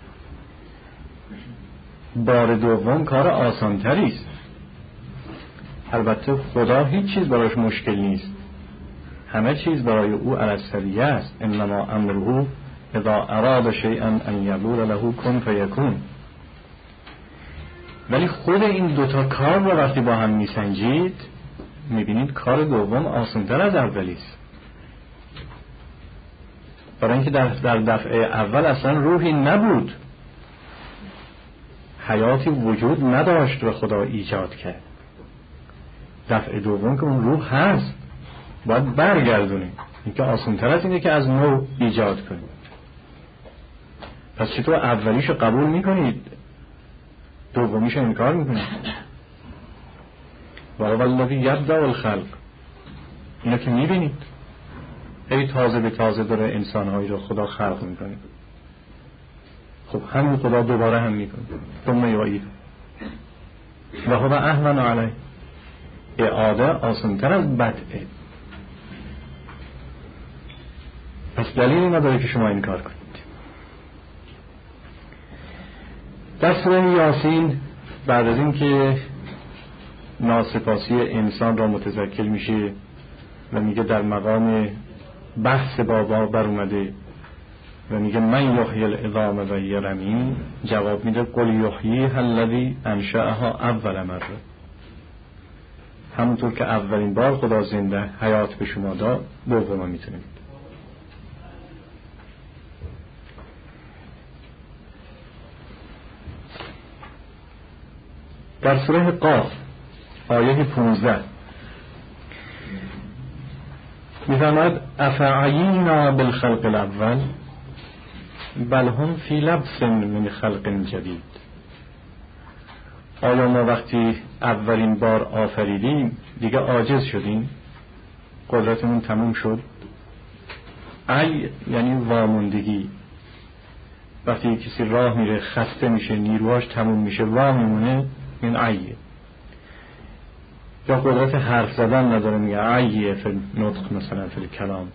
A: بار دوم کار آسانتری است. البته خدا هیچ چیز براش مشکل نیست، همه چیز برای او علی السریع است. انما امره اذا اراد شیئا ان یقول له کن فیکون. ولی خود این دوتا کار را وقتی با هم میسنجید میبینید کار دوم آسان‌تر از اولی است. برای اینکه در, در دفعه اول اصلا روحی نبود، حیاتی وجود نداشت و خدا ایجاد کرد. دفعه دوم که اون روح هست باید برگردونیم. این که آسان تر از اینه که از نو ایجاد کنیم. پس چطور اولیشو قبول میکنید دومیشو انکار میکنید؟ وَهُوَ الَّذِی یبدأ الخلق، اینا که میبینید ای تازه به تازه داره انسانهایی رو خدا خلق میکنه. خب همین خدا دوباره هم میکنه ثم یعید و هو اهون علیه. اعاده آسان‌تر از بدء. پس دلیلی نداره که شما این کار کنید. در سوره یاسین بعد از این که ناسپاسی انسان را متذکر میشه و میگه در مقام بحث بابا بر اومده و میگه من یحیی العظام و هی رمیم، جواب میده قل یحییها الذی انشأها اول مره. همونطور که اولین بار خدا زنده حیات به شما داد، دوما میتونید. در سوره قاف آیه پانزده میفرماید افعینا بالخلق الاول بل هم فی لبس من خلق جدید. آیا ما وقتی اولین بار آفریدیم دیگه عاجز شدیم؟ قدرتمون تموم شد؟ ای یعنی واموندگی. وقتی کسی راه میره خسته میشه، نیروهاش تموم میشه، وا میمونه، این عیه. یا قدرت حرف زدن نداره، میگه عیه فی نطق مثلا فی کلام.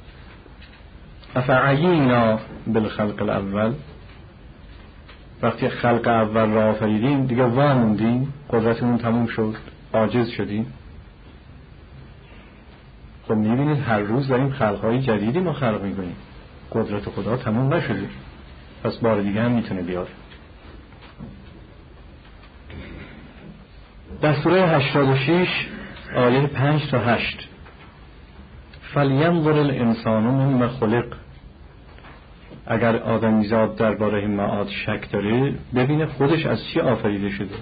A: افعینا بالخلق الاول، وقتی خلق اول را آفریدیم دیگه وا موندیم، قدرتمون تموم شد، عاجز شدیم. خب میبینید هر روز داریم خلقهای جدیدی ما خلق میکنیم، قدرت خدا تموم نشده، پس بار دیگه هم میتونه بیاره. در سوره هشتاد و شش آیه پنج تا هشت فلینظر الانسان مما خلق. اگر آدمیزاد درباره معاد شک داره ببینه خودش از چی آفریده شده.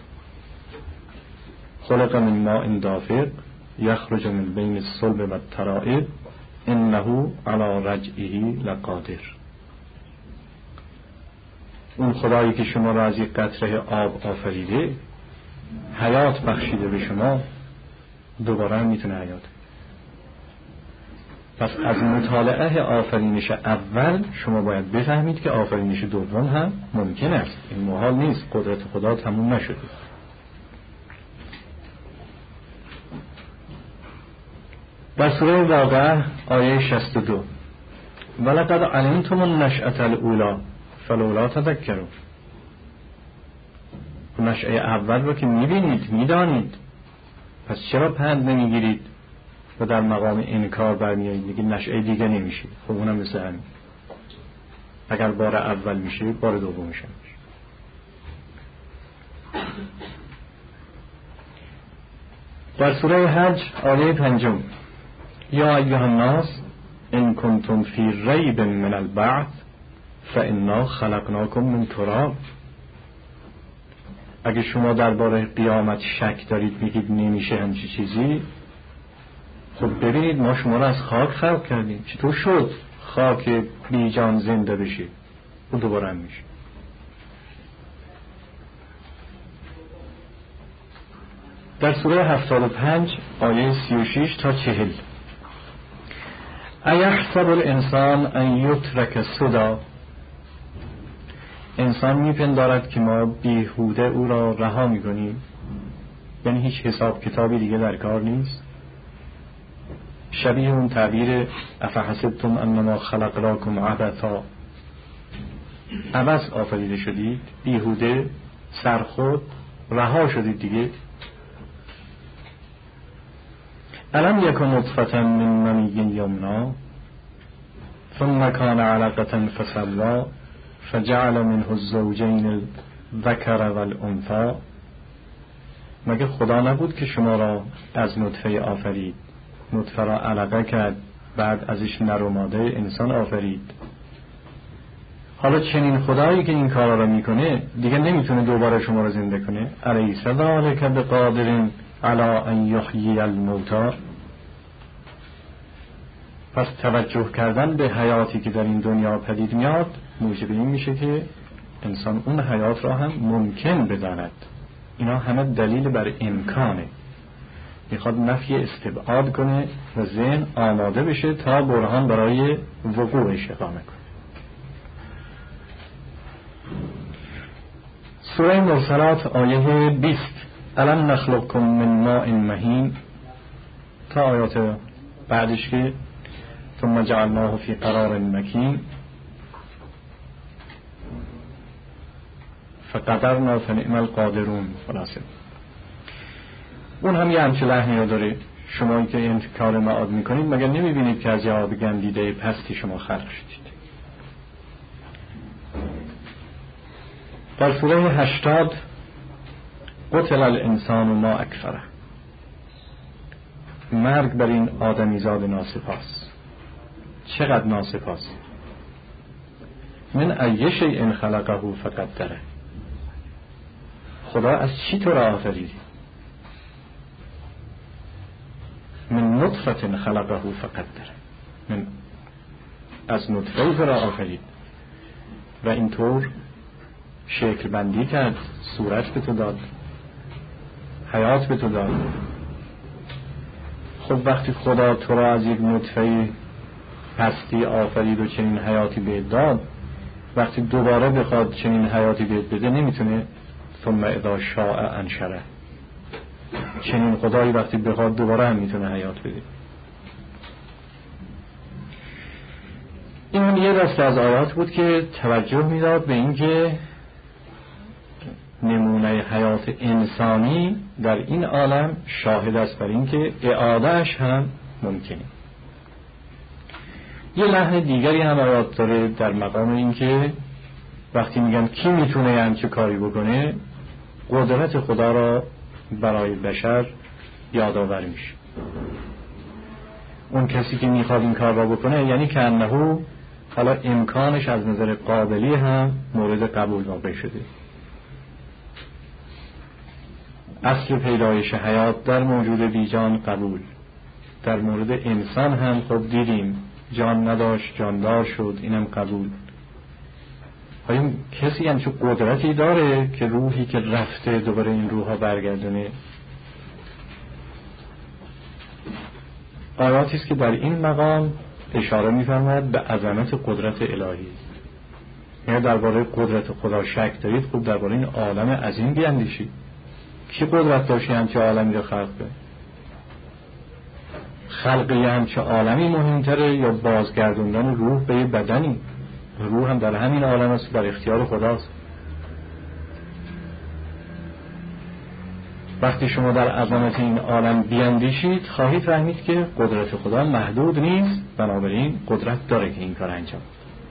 A: خلق من ماء دافق یخرج من بین الصلب و الترائب انه علی رجعه لقادر. اون خدایی که شما را از یک قطره آب آفریده، حیات بخشیده به شما، دوباره هم میتونه حیات. پس از مطالعه آفرینش اول شما باید بفهمید که آفرینش دوم هم ممکن است. این محال نیست، قدرت خدا تموم نشده. در سوره واقعه آیه شصت و دو ولقد علمتم النشأة الاولی فلولا تذکرون. نشأه اول رو که میبینید، میدانید، پس چرا پند نمیگیرید و در مقام انکار برمیایید میگید نشأه دیگه نمیشه؟ خب اونم مثل همین، اگر بار اول میشه بار دومش هم میشه. در سوره حج آیه پنجم یا ایها الناس ان کنتم فی ریب من البعث فانا خلقناکم من تراب. اگه شما درباره قیامت شک دارید میگید نمیشه همچی چیزی، خب ببینید ما شما را از خاک خلق کردیم. چطور شد خاک بی جان زنده بشه؟ و دوباره هم میشه. در سوره هفتاد و پنج آیه سی و شش تا چهل ایحسب الانسان ان یترک سدی. انسان میپندارد که ما بیهوده او را رها میکنیم، یعنی هیچ حساب کتابی دیگه در کار نیست. شبیه اون تعبیر افحسبتم انما خلقناکم عبثا، عبث آفریده شدید، بیهوده، سرخود، رها شدید دیگه. الم یکن نطفة من منی یمنا ثم کان علقة فسوی فجعل منه الزوجین الذکر والانثی. مگه خدا نبود که شما را از نطفه آفرید، نطفه را علقه کرد، بعد ازش نر و ماده انسان آفرید، حالا چنین خدایی که این کارا رو میکنه دیگه نمیتونه دوباره شما رو زنده کنه؟ الیس ذلک بقادر علی ان یحیی الموتی. پس توجه کردن به حیاتی که در این دنیا پدید میاد موجب این میشه که انسان اون حیات را هم ممکن بداند. اینا همه دلیل بر امکانه. میخواد نفی استبعاد کنه و ذهن آماده بشه تا برهان برای وقوعش اقامه کنه. سوره مرسلات آیه بیست: الم نخلقکم من ماء مهین تا آیات بعدش که ثم جعلناه فی قرار مکین فقدرنا فنعم القادرون. خلاصه اون هم یه همچه لحنی رو داره. شما که این کار معاد میکنید مگر نمیبینید که از آب گندیده پستی شما خلق شدید؟ در سوره هشتاد قتل الانسان ما اکفره. مرگ بر این آدمیزاد ناسپاس. چقدر ناسپاس. من ای شیء خلقه فقدره. خدا از چی تو را آفرید؟ من نطفه خلقه فقدره. من از نطفه تو را آفرید و اینطور شکل بندی کرد، صورت به تو داد، حیات به تو داد. خب وقتی خدا تو را از یک نطفه پستی آفرید و چنین حیاتی بهت داد، وقتی دوباره بخواد چنین حیاتی بهت بده نمیتونه؟ ثم اذا شاء انشره. چنین خدایی وقتی بخواد دوباره هم میتونه حیات بده. این هم یه دسته از آیات بود که توجه میداد به اینکه نمونه حیات انسانی در این عالم شاهد است بر اینکه اعادهش هم ممکنه. یه لحن دیگری هم آیات داره در مقام اینکه وقتی میگن کی میتونه همچه کاری بکنه، قدرت خدا را برای بشر یادآور میشه. اون کسی که میخواد این کار را بکنه یعنی که انه حالا امکانش از نظر قابلی هم مورد قبول واقع شده. اصل پیدایش حیات در موجود بی جان قبول. در مورد انسان هم خب دیدیم جان نداشت جاندار شد، اینم قبول. آیا کسی هم چه قدرتی داره که روحی که رفته دوباره این روح ها برگردونه؟ آیاتی است که در این مقام اشاره می‌فرماید به عظمت قدرت الهی. یعنی درباره قدرت خدا شک دارید، خب درباره این عالم عظیم بیاندیشید. کی قدرت داشته همچه عالمی رو خلق کنه؟ خلق یه همچه عالمی مهمتره یا بازگردوندن روح به یه بدنی؟ روح هم در همین عالم است، در اختیار خداست. وقتی شما در عظمت این عالم بیاندیشید خواهید فهمید که قدرت خدا محدود نیست، بنابراین قدرت داره که این کار انجام.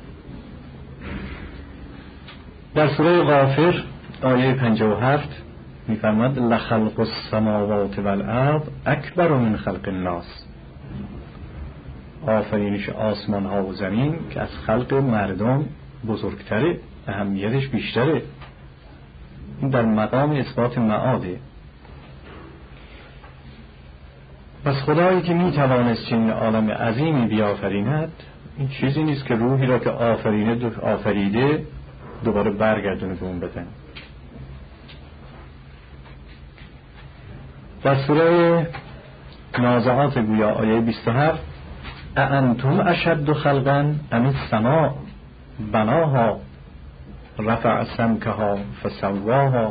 A: در سوره غافر آیه پنجاه و هفت می‌فرماید لخلق السماوات والارض اکبر من خلق الناس. آفرینش آسمان ها و زمین که از خلق مردم بزرگتره، اهمیتش بیشتره. این در مقام اثبات معاده. پس خدایی که میتوانست چنین عالم عظیمی بیافریند، این چیزی نیست که روحی را که آفرینه آفریده دوباره برگردونه به اون بدن. در سوره نازعات گویا آیه بیست و هفت اانتم اشد خلقا ام السماء بناها رفع سمکها فسواها.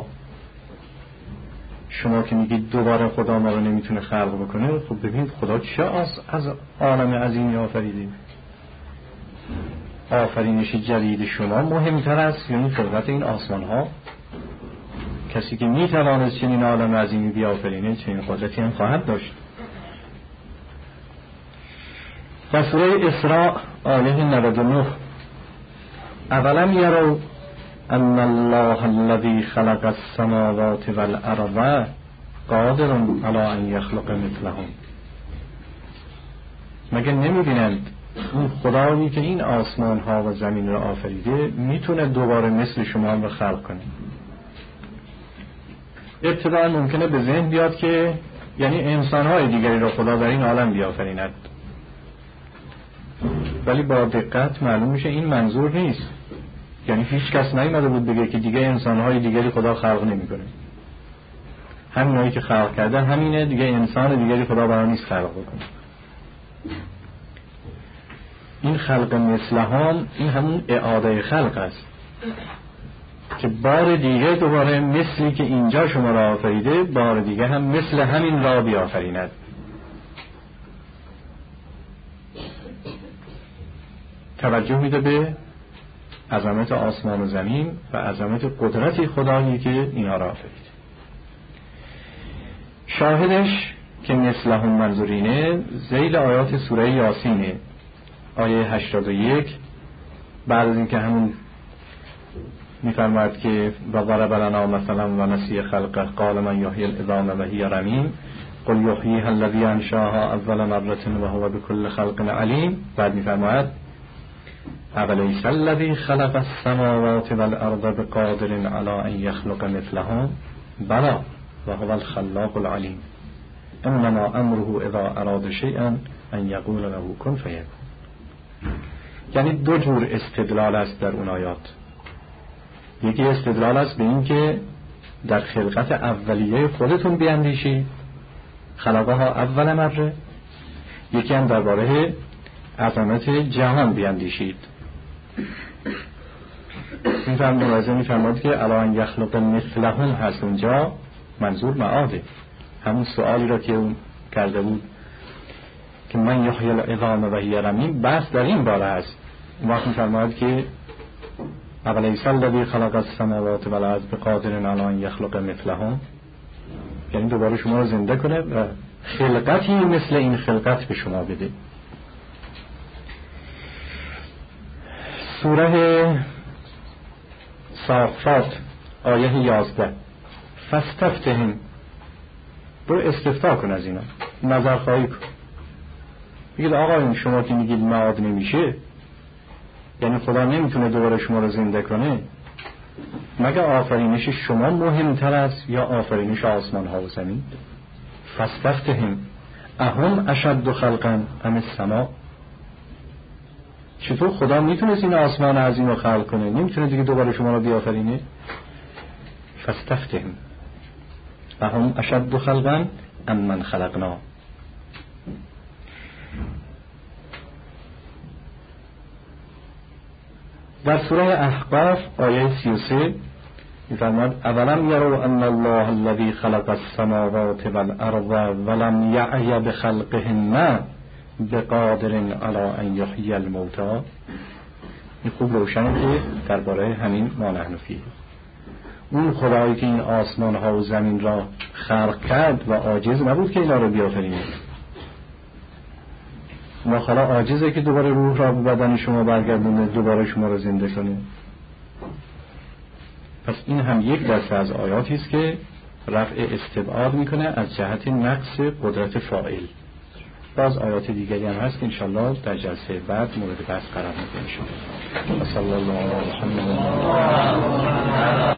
A: شما که میگید دوباره خدا ما رو نمیتونه خلق بکنه، خب ببینید خدا چه از از عالم عظیمی آفریده. آفرینش جدید شما مهمتر است یعنی خلقت این آسمان ها. کسی که میتوانست چنین عالم عظیمی بیافرینه چنین قدرتی هم خواهد داشت. در سوره اسراء آیه نود و نه اولم یروا ان الله الذي خلق السماوات والارض قادر على ان يخلق مثلهم. مگر نمی‌بینند اون خدایی که این آسمان ها و زمین را آفریده میتونه دوباره مثل شما رو خلق کنه. ابتدا ممکنه به ذهن بیاد که یعنی انسان های دیگری را خدا در این عالم بیافریند، ولی با دقت معلوم میشه این منظور نیست. یعنی هیچ کس نیامده بود بگه که دیگه انسان های دیگری خدا خلق نمیکنه، همینایی که خلق کرده همینه دیگه، انسان دیگری خدا برای نیست خلق بکنه. این خلق مثلهم این همون اعاده خلق است که بار دیگه دوباره مثلی که اینجا شما را آفریده بار دیگه هم مثل همین را بیافریند. توجه میده به عظمت آسمان و زمین و عظمت قدرتی خدایی که اینها را آفرید. شاهدش که مثلهم منظورینه ذیل آیات سوره یاسینه، آیه هشتاد و یک، بعد از اینکه همون میفرماید که و ضرب لنا مثلا و نسی خلقه قال من یحیی العظام و هی رمیم قل یحییها الذی انشاها اول مرة و هو بكل خلق علیم. بعد میفرماید اولیس الذی خلق السماوات والارض بقادر علی ان یخلق مثلهم بلی و هو الخلاق العلیم انما امره اذا اراد شیئا ان یقول له کن فیکون. یعنی دو جور استدلال است در اون آیات. یکی استدلال است به این که در خلقت اولیه خودتون بیاندیشید، خلقها اول مره. یکی هم درباره عظمت جهان بیاندیشید. این فرمود موازه می فرمود که الان یخلق مثلهم هست، اونجا منظور معاده، همون سؤالی را که اون کرده بود که من یحیی العظام و هی رمیم، بس در این باره هست. اون وقت می فرمود که اولیس الذی خلق السماوات والارض بقادر علی ان یخلق مثلهم، یعنی دوباره شما رو زنده کنه و خلقتی مثل این خلقت به شما بده. سوره صافات آیه یازده، فاستفتهم، برو استفتاء کن از اینا، نظر خواهی کن. بگید آقا این شما که میگید معاد نمیشه، یعنی خدا نمیتونه دوباره شما رو زنده کنه، مگه آفرینش شما مهمتر است یا آفرینش آسمان ها و زمین؟ فاستفتهم اهم اشد خلقا ام السما، چطور خدا میتونست این آسمان عظیم رو خلق کنه، نمیتونه دیگه دوباره شما رو بیافرینه؟ فاستفتهم اهم اشد خلقا ام من خلقنا. در سوره احقاف آیه سی و سه می‌فرماید اولم یروا ان الله الذی خلق السماوات والارض ولم یعی بخلقهن بقادر علی ان یحیی الموتى. این خوب روشنه که درباره همین ما نحن فیه، اون خدایی که این آسمان ها و زمین را خلق کرد و عاجز نبود که اینا رو بیافرینه. ما خلا عاجزه که دوباره روح را به بدن شما برگردونه، دوباره شما را زنده کنه. پس این هم یک دسته از آیاتی است که رفع استبعاد میکنه از جهت نقص قدرت فاعل. باز آیات دیگری هم هست که انشالله در جلسه بعد مورد بحث قرار میده. انشالله. صلی الله علیه و سلم.